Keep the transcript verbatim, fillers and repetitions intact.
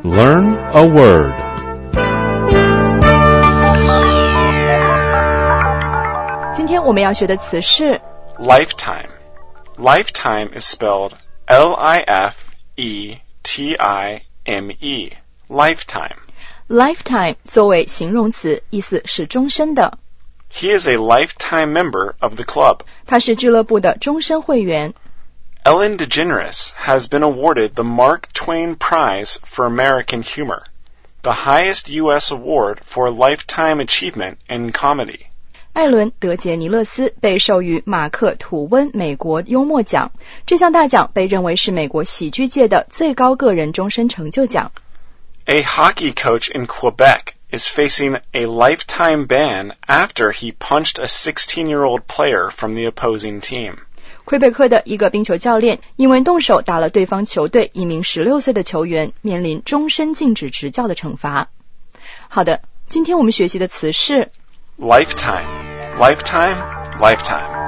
Learn a word. Lifetime. 今天我们要学的词是 Lifetime. Lifetime is spelled L I F E T I M E. Lifetime. Lifetime 作为形容词，意思是终身的。 He is a lifetime member of the club. 他是俱乐部的终身会员。 Ellen DeGeneres has been awarded the Mark Twain Prize for American Humor, the highest U S award for lifetime achievement in comedy. 艾伦·德杰尼勒斯被授予马克·吐温美国幽默奖，这项大奖被认为是美国喜剧界的最高个人终身成就奖。 A hockey coach in Quebec is facing a lifetime ban after he punched a sixteen-year-old player from the opposing team. 魁北克的一个冰球教练因为动手打了对方球队一名十六岁的球员，面临终身禁止执教的惩罚。好的，今天我们学习的词是 Lifetime. Lifetime. Lifetime.